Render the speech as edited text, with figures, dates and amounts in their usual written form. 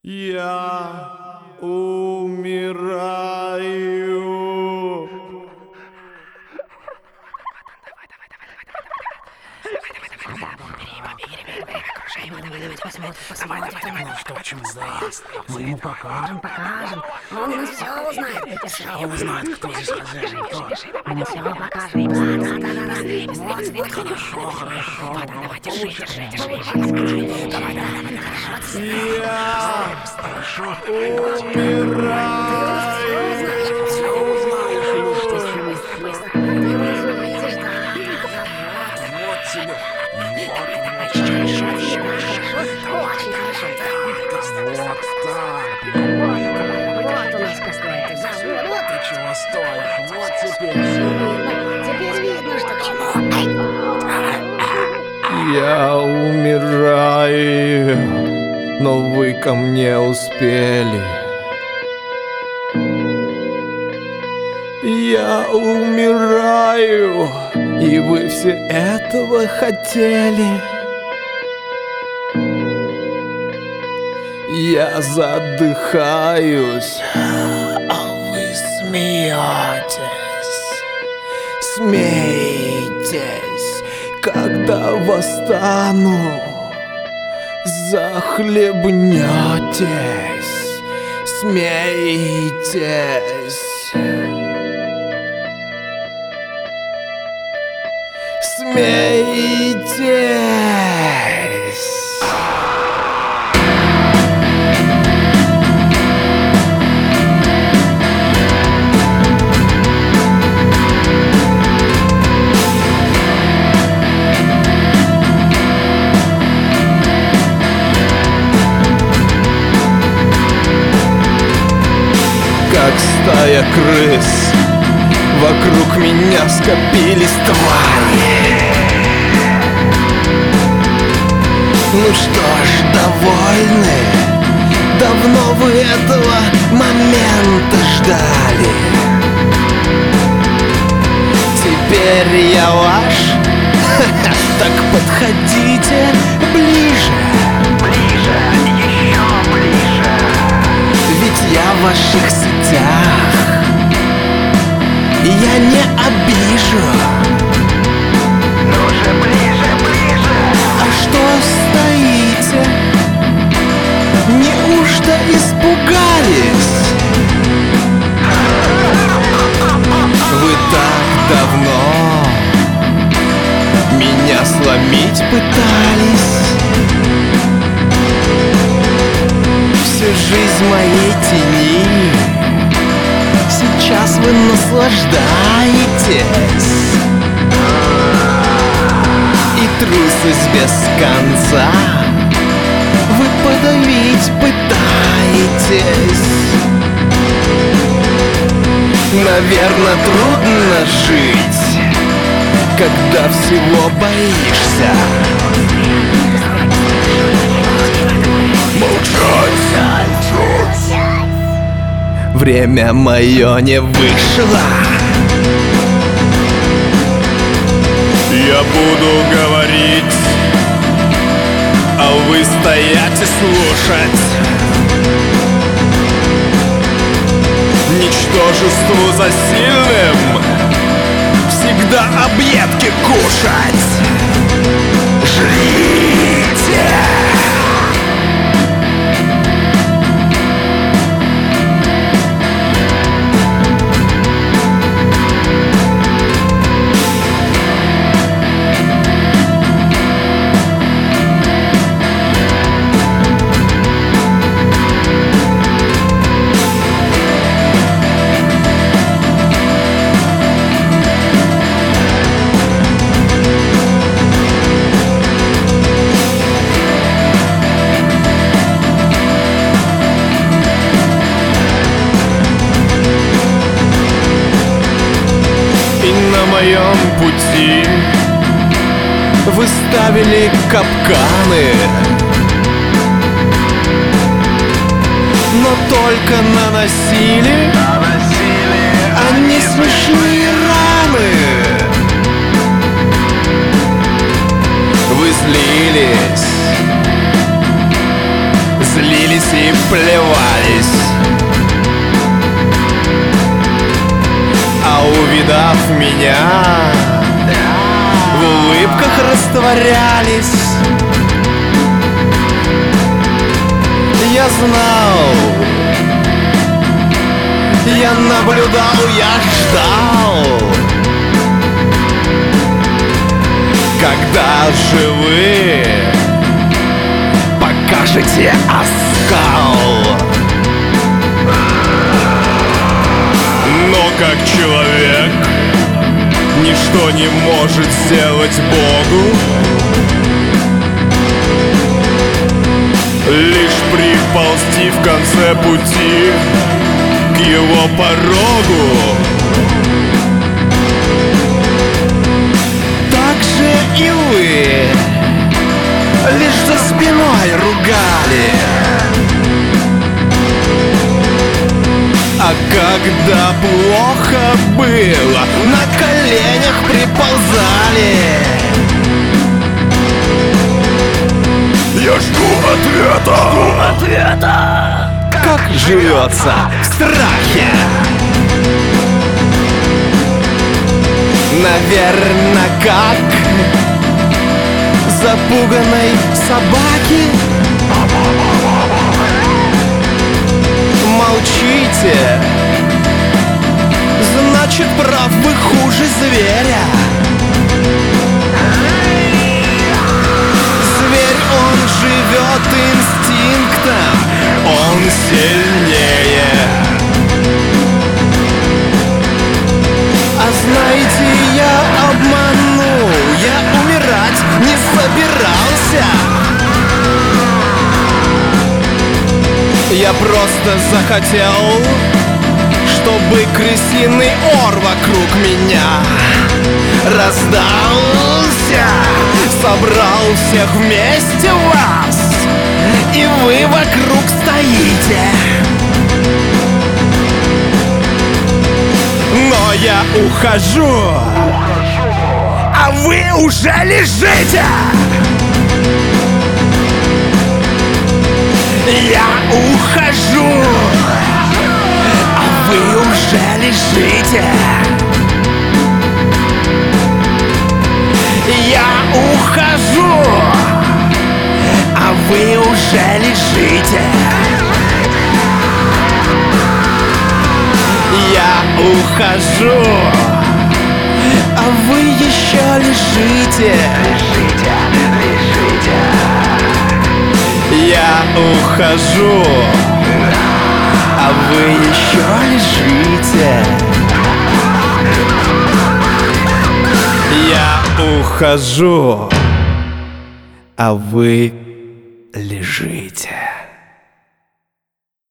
Я умираю. Что в чем здесь? Мы ему покажем. Он у нас все узнает. Все узнает, кто здесь хозяин. Мы все покажем. Вот, хорошо. Я умираю, но вы ко мне успели. Я умираю, и вы все этого хотели. Я задыхаюсь, а вы смеетесь. Смейтесь, когда восстану, захлебнетесь. Смейтесь. Смейтесь. Как стая крыс, вокруг меня скопились твари. Ну что ж, довольны? Давно вы этого момента ждали. Теперь я ваш? Так подходите ближе. Ближе, еще ближе. Ведь я в ваших сетях, и я не обижу. Ну же, ближе, ближе. А что стоите? Неужто испугались? Вы так давно меня сломить пытались. Всю жизнь моей тени сейчас вы наслаждаетесь. И трусость без конца вы подавить пытаетесь. Наверное, трудно жить, когда всего боишься. Молчать! Время мое не вышло. Я буду говорить, а вы стоять и слушать. Ничтожеству за сильным всегда объедки кушать. Жрите! Пути вы ставили капканы, но только наносили они смешные раны. Вы злились пути плевались, а увидав меня, в улыбках растворялись. Я знал, я наблюдал, я ждал, когда же вы покажете оскал. Но как человек ничто не может сделать Богу, лишь приползти в конце пути к его порогу. Так же и вы лишь за спиной ругали, а когда плохо было, на коленях приползали. Я жду ответа. Как живется в страхе? Наверно, как запуганной собаки. Молчите, значит, прав вы хуже зверя. Зверь, он живет инстинктом, он сильнее. А знаете, я обманул, я умирать не собирался. Я просто захотел, чтобы крысиный ор вокруг меня раздался, собрал всех вместе вас, и вы вокруг стоите. Но я ухожу, а вы уже лежите. Я ухожу, а вы уже лежите. Я ухожу, а вы уже лежите. Я ухожу, а вы еще лежите. Я ухожу, а вы еще лежите. Я ухожу, а вы лежите.